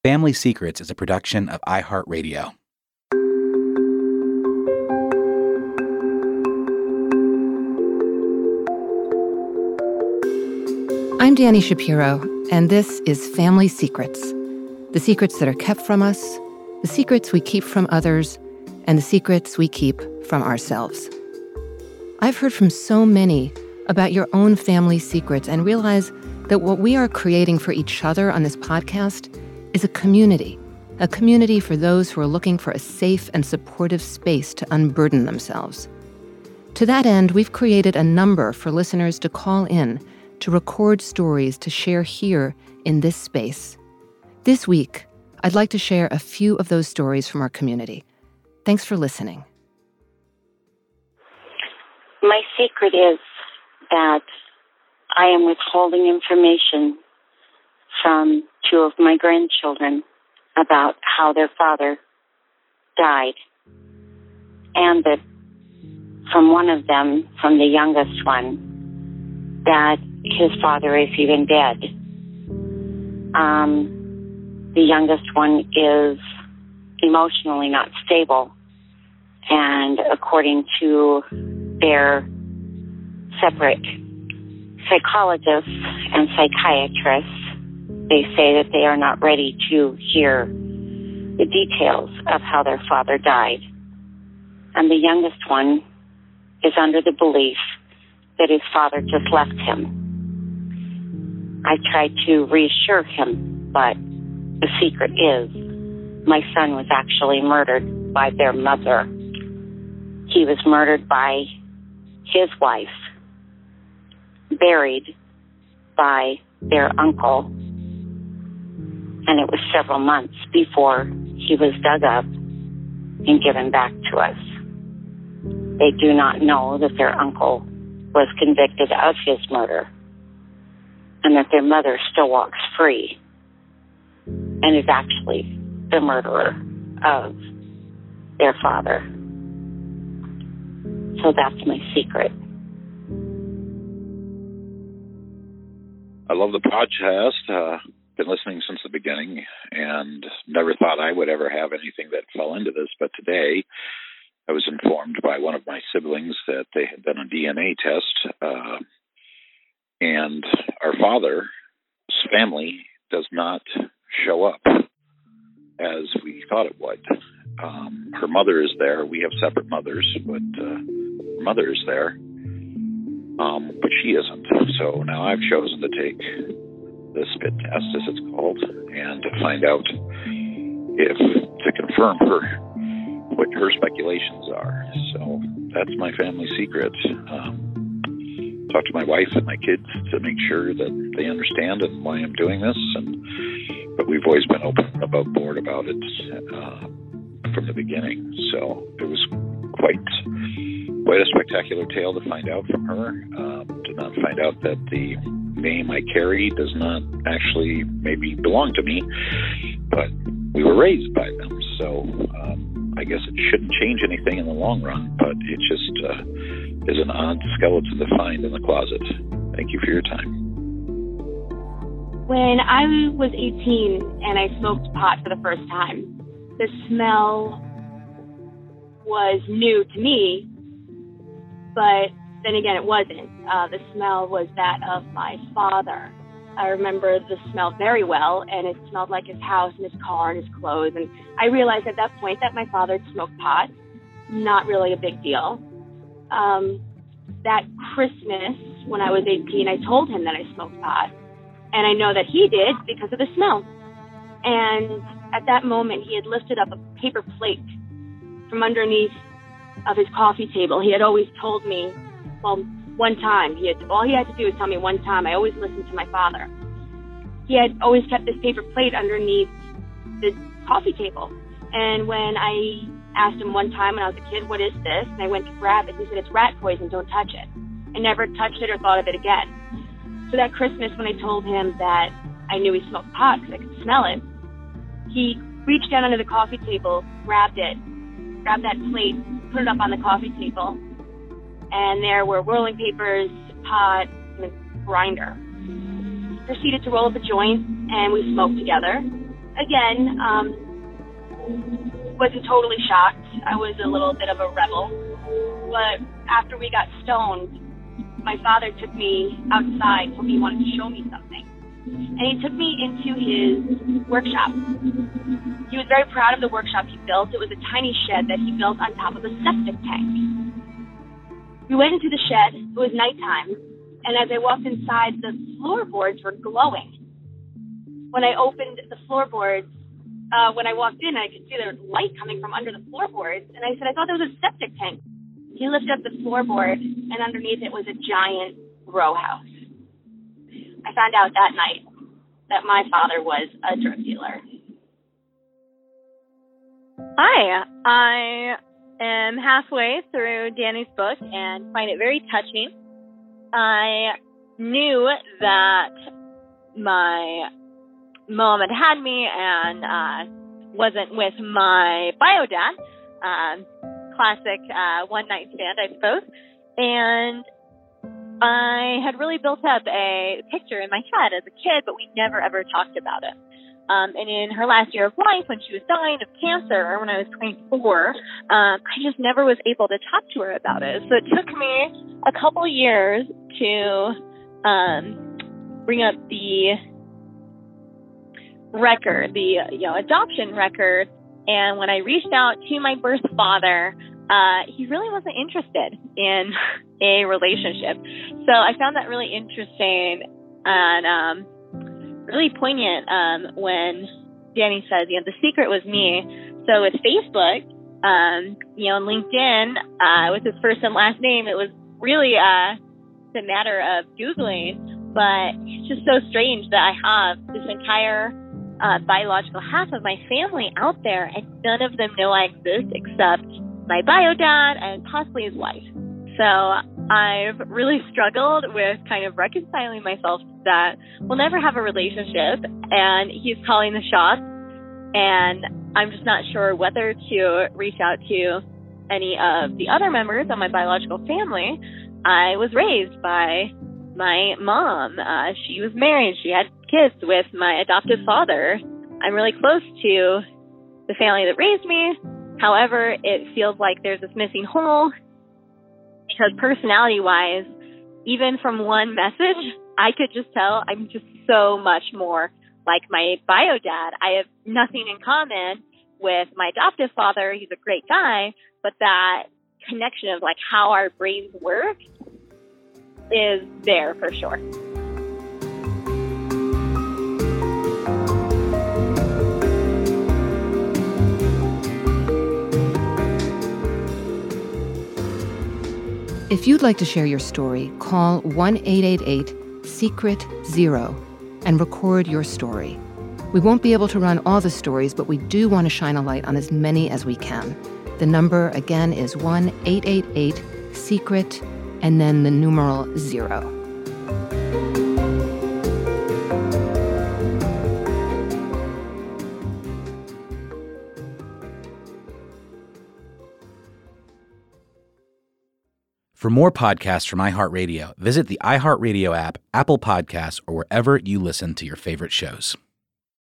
Family Secrets is a production of iHeartRadio. I'm Dani Shapiro, and this is Family Secrets. The secrets that are kept from us, the secrets we keep from others, and the secrets we keep from ourselves. I've heard from so many about your own family secrets and realize that what we are creating for each other on this podcast is a community for those who are looking for a safe and supportive space to unburden themselves. To that end, we've created a number for listeners to call in to record stories to share here in this space. This week, I'd like to share a few of those stories from our community. Thanks for listening. My secret is that I am withholding information from two of my grandchildren about how their father died, and that from one of them, from the youngest one, that his father is even dead. The youngest one is emotionally not stable, and according to their separate psychologists and psychiatrists, they say that they are not ready to hear the details of how their father died. And the youngest one is under the belief that his father just left him. I tried to reassure him, but the secret is my son was actually murdered by their mother. He was murdered by his wife, buried by their uncle, and it was several months before he was dug up and given back to us. They do not know that their uncle was convicted of his murder and that their mother still walks free and is actually the murderer of their father. So that's my secret. I love the podcast. Been listening since the beginning and never thought I would ever have anything that fell into this. But today I was informed by one of my siblings that they had done a DNA test. And our father's family does not show up as we thought it would. Her mother is there. We have separate mothers, but her mother is there. But she isn't. So now I've chosen to take the spit test, as it's called, and to find out to confirm what her speculations are. So that's my family secret. Talk to my wife and my kids to make sure that they understand and why I'm doing this. But we've always been open above board about it from the beginning. So it was quite a spectacular tale to find out from her. To not find out that the name I carry does not actually maybe belong to me, but we were raised by them. So I guess it shouldn't change anything in the long run, but it just is an odd skeleton to find in the closet. Thank you for your time. When I was 18 and I smoked pot for the first time, the smell was new to me, but then again, it wasn't. The smell was that of my father. I remember the smell very well, and it smelled like his house and his car and his clothes. And I realized at that point that my father smoked pot. Not really a big deal. That Christmas, when I was 18, I told him that I smoked pot. And I know that he did because of the smell. And at that moment, he had lifted up a paper plate from underneath of his coffee table. He had always told me, well, one time, all he had to do was tell me one time. I always listened to my father. He had always kept this paper plate underneath the coffee table. And when I asked him one time when I was a kid, what is this? And I went to grab it. He said, it's rat poison, don't touch it. I never touched it or thought of it again. So that Christmas, when I told him that I knew he smoked pot because I could smell it, he reached down under the coffee table, grabbed that plate, put it up on the coffee table, and there were whirling papers, pot, and a grinder. Proceeded to roll up a joint, and we smoked together. again, wasn't totally shocked. I was a little bit of a rebel. But after we got stoned, my father took me outside, told me he wanted to show me something. And he took me into his workshop. He was very proud of the workshop he built. It was a tiny shed that he built on top of a septic tank. We went into the shed. It was nighttime. And as I walked inside, the floorboards were glowing. When I opened the floorboards, when I walked in, I could see there was light coming from under the floorboards. And I said, I thought there was a septic tank. He lifted up the floorboard, and underneath it was a giant row house. I found out that night that my father was a drug dealer. Hi, I am halfway through Danny's book and find it very touching. I knew that my mom had me and wasn't with my bio dad. Classic one-night stand, I suppose. And I had really built up a picture in my head as a kid, but we never ever talked about it. And in her last year of life, when she was dying of cancer, when I was 24, I just never was able to talk to her about it. So it took me a couple years to bring up the record, the adoption record. And when I reached out to my birth father, he really wasn't interested in a relationship. So I found that really interesting and really poignant when Danny says, the secret was me. So with Facebook, and LinkedIn, with his first and last name, it was really a matter of Googling. But it's just so strange that I have this entire biological half of my family out there, and none of them know I exist except my bio dad and possibly his wife. So I've really struggled with kind of reconciling myself that we'll never have a relationship, and he's calling the shots, and I'm just not sure whether to reach out to any of the other members of my biological family. I was raised by my mom. She was married. She had kids with my adoptive father. I'm really close to the family that raised me. However, it feels like there's this missing hole because personality-wise, even from one message, I could just tell I'm just so much more like my bio dad. I have nothing in common with my adoptive father. He's a great guy, but that connection of like how our brains work is there for sure. If you'd like to share your story, call 1-888-SECRET-0 and record your story. We won't be able to run all the stories, but we do want to shine a light on as many as we can. The number, again, is 1-888-SECRET and then the numeral 0. For more podcasts from iHeartRadio, visit the iHeartRadio app, Apple Podcasts, or wherever you listen to your favorite shows.